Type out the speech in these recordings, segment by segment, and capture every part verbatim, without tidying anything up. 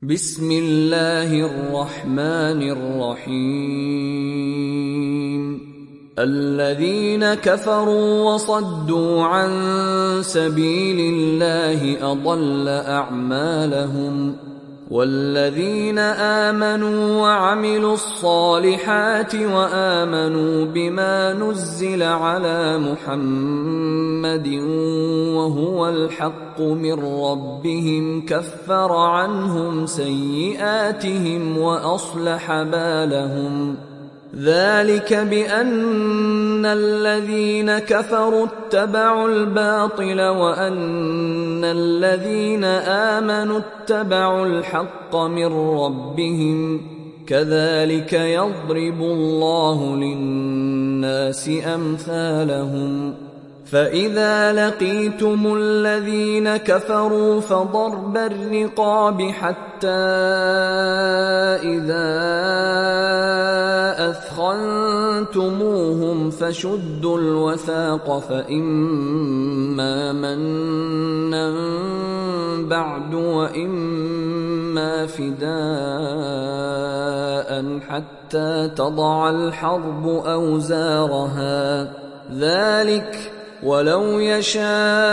بسم الله الرحمن الرحيم الذين كفروا وصدوا عن سبيل الله أضل أعمالهم والذين آمنوا وعملوا الصالحات وآمنوا بما نزل على محمد وهو الحق من ربهم كفر عنهم سيئاتهم وأصلح بالهم ذلك بأن الذين كفروا اتبعوا الباطل وأن الذين آمنوا اتبعوا الحق من ربهم كذلك يضرب الله للناس أمثالهم فإذا لقيتم الذين كفروا فضرب الرقاب حتى إذا أثخنتموهم فشدوا الوثاق فإما منا بعد وإما فداء حتى تضع الحرب أوزارها ذلك ولو يشاء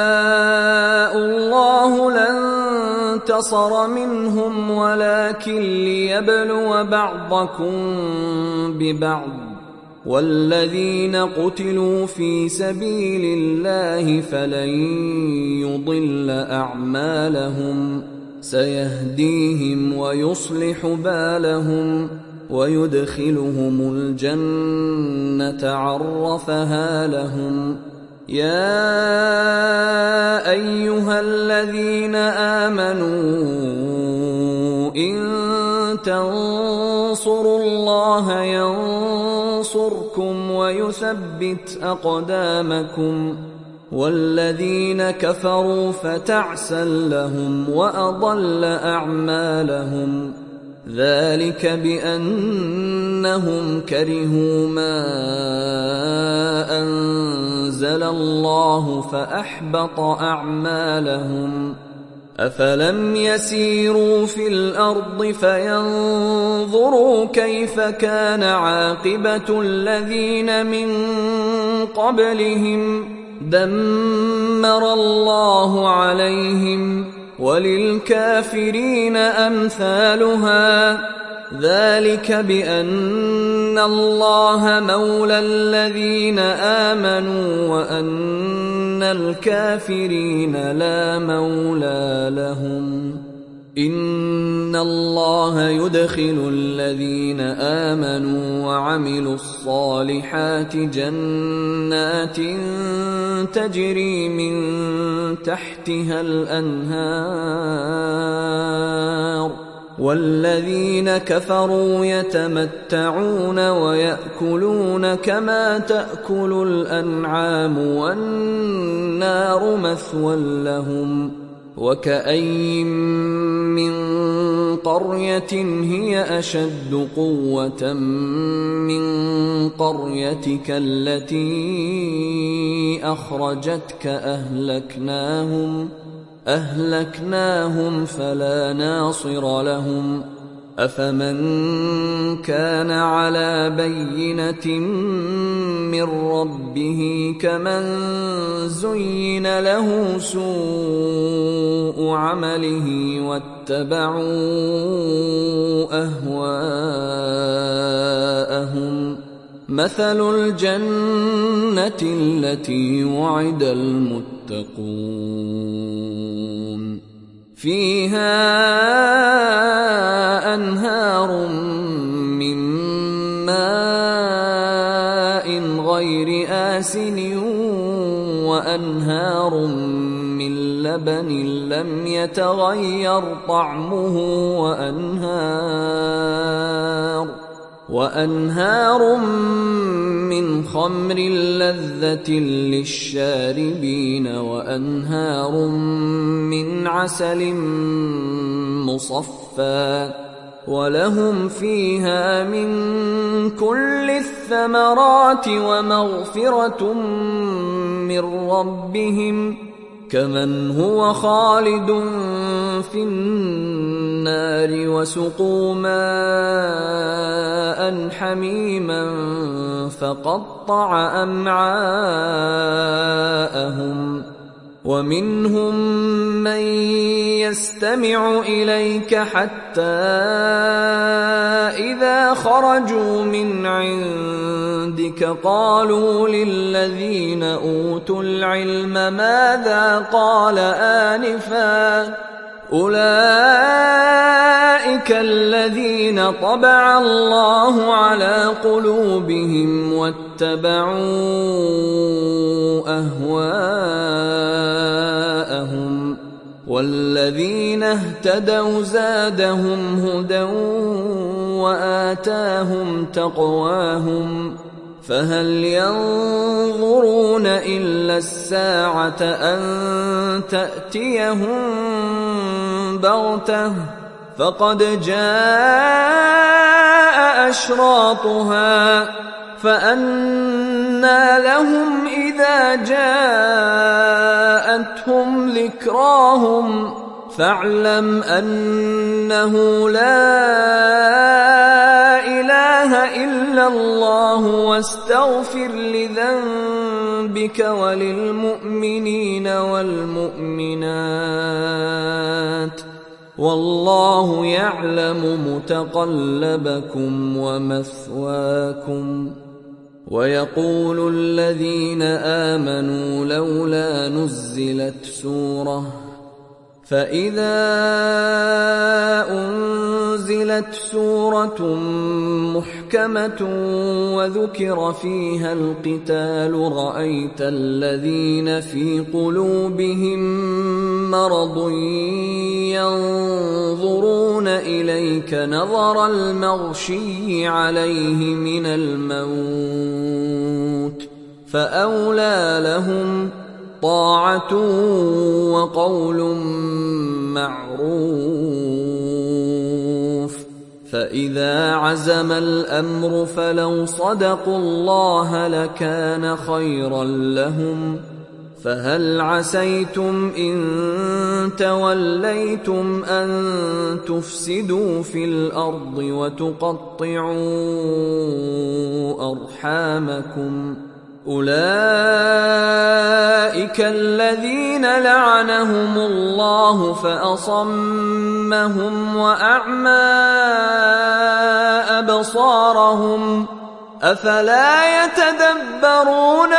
الله لانتصر منهم ولكن ليبلو بعضكم ببعض والذين قتلوا في سبيل الله فلن يضل أعمالهم سيهديهم ويصلح بالهم ويدخلهم الجنة عرفها لهم يا أيها الذين آمنوا إن تنصروا الله ينصركم ويثبت أقدامكم والذين كفروا فتعسا لهم وأضل أعمالهم ذلك بأنهم كرهوا ما أنزل الله فأحبط أعمالهم أفلم يسيروا في الأرض فينظروا كيف كان عاقبة الذين من قبلهم دمر الله عليهم وللكافرين أمثالها ذلك بأن الله مولى الذين آمنوا وأن الكافرين لا مولى لهم إن الله يدخل الذين آمنوا وعملوا الصالحات جنات تجري من تحتها الأنهار والذين كفروا يتمتعون ويأكلون كما تأكل الأنعام والنار مثوى لهم وكأين من قرية هي أشد قوة من قريتك التي أخرجتك أهلكناهم أهلكناهم فلا ناصر لهم أفمن كان على بينة من ربه كمن زين له سوء عمله واتبعوا أهواءهم مثل الجنة التي وعد المتقون فيها أنهار من ماء غير آسن وأنهار من لبن لم يتغير طعمه وأنهار وأنهار من خمر لذة للشاربين وأنهار من عسل مصفى ولهم فيها من كل الثمرات ومغفرة من ربهم كمن هو خالد في النار النار وسقوا ماء حميما فقطع أمعاءهم ومنهم من يستمع إليك حتى إذا خرجوا من عندك قالوا للذين أوتوا العلم ماذا قال آنفا أولئك الذين طبع الله على قلوبهم واتبعوا أهواءهم والذين اهتدوا زادهم هدى وآتاهم تقواهم فهل ينظرون إلا الساعة أن تأتيهم بغتة فقد جاء أشراطها فأنى لهم إذا جاءتهم ذكراهم فاعلم أنه لا إله إلا الله واستغفر لذنبك وللمؤمنين والمؤمنات والله يعلم متقلبكم ومثواكم. ويقول الذين آمنوا لولا نزلت سورة فإذا أنزلت سورة محكمة وذكر فيها القتال رأيت الذين في قلوبهم مرض ينظرون إليك نظر المغشي عليه من الموت فأولى لهم طاعة وقول معروف. فإذا عزم الأمر فلو صدقوا الله لكان خيرا لهم فهل عسيتم إن توليتم أن تفسدوا في الأرض وتقطعوا أرحامكم أولئك الذين لعنهم الله فأصمهم وأعمى أبصارهم أفلا يتدبرون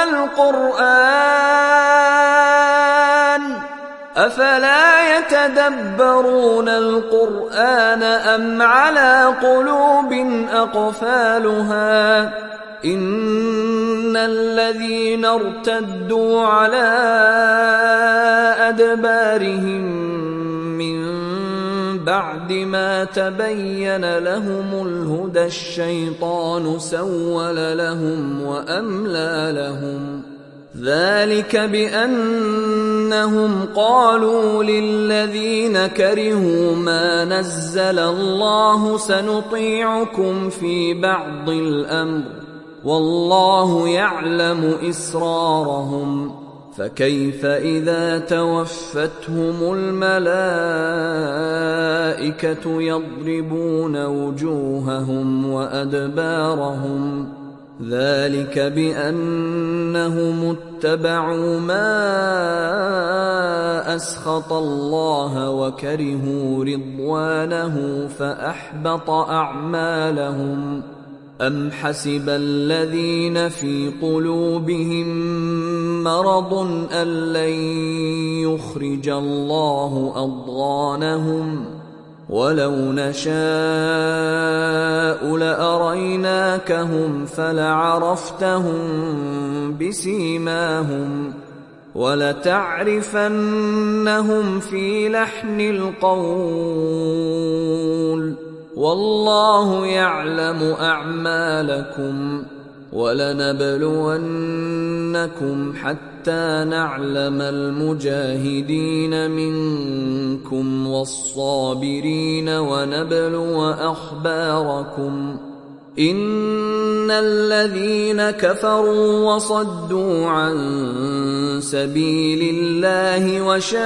القرآن أفلا يتدبرون القرآن أم على قلوب أقفالها إن الذين ارتدوا على أدبارهم من بعد ما تبين لهم الهدى الشيطان سول لهم وأملى لهم ذلك بأنهم قالوا للذين كرهوا ما نزل الله سنطيعكم في بعض الأمر والله يعلم إسرارهم فكيف إذا توفتهم الملائكة يضربون وجوههم وأدبارهم ذلك بأنهم اتبعوا ما أسخط الله وكرهوا رضوانه فأحبط أعمالهم أم حسب الذين في قلوبهم مرض أن لن يخرج الله أضغانهم ولو نشاء لأريناكهم فلعرفتهم بسيماهم ولتعرفنهم في لحن القول والله يعلم أعمالكم ولنبلونكم حتى نعلم المجاهدين منكم والصابرين ونبلو أخباركم إن الذين كفروا وصدوا عن سبيل الله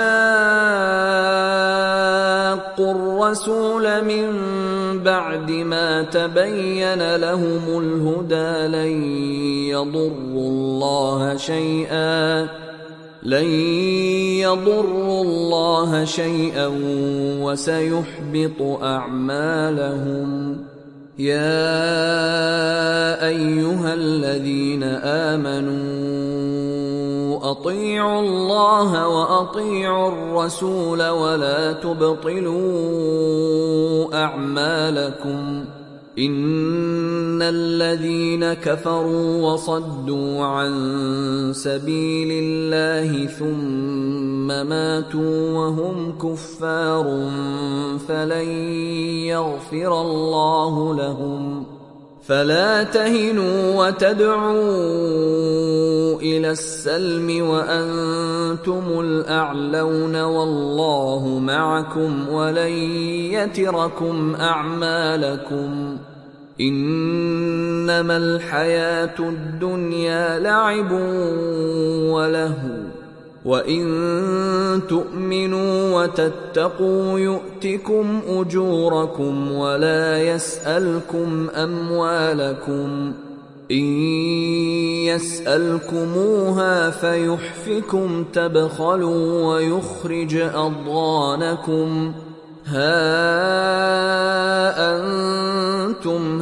وشاقوا الرسول من بعد ما تبين لهم الهدى لن يضروا الله شيئا لن يضروا الله شيئا وسيحبط أعمالهم. يا أيها الذين آمنوا أطيعوا الله وأطيعوا الرسول ولا تبطلوا أعمالكم. إن الذين كفروا وصدوا عن سبيل الله ثم ماتوا وهم كفار فلن يغفر الله لهم. فلا تهنوا وتدعوا إلى السلم وأنتم الأعلون والله معكم ولن يتركم أعمالكم. إنما الحياة الدنيا لعب ولهو وإن تؤمنوا وتتقوا يؤتكم أجوركم ولا يسألكم أموالكم. إن يسألكموها فيحفكم تبخلوا ويخرج أضغانكم. ها أنتم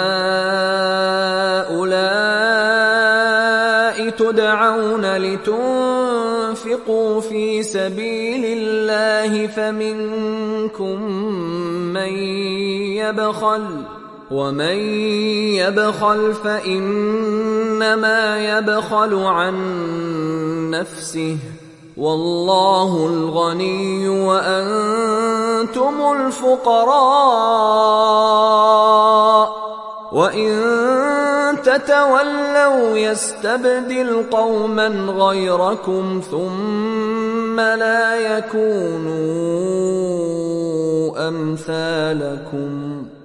هؤلاء تدعون لتنفقوا في سبيل الله فمنكم من يبخل ومن يبخل فإنما يبخل عن نفسه والله الغني وأنتم الفقراء وإن تتولوا يستبدل قوما غيركم ثم لا يكونوا أمثالكم.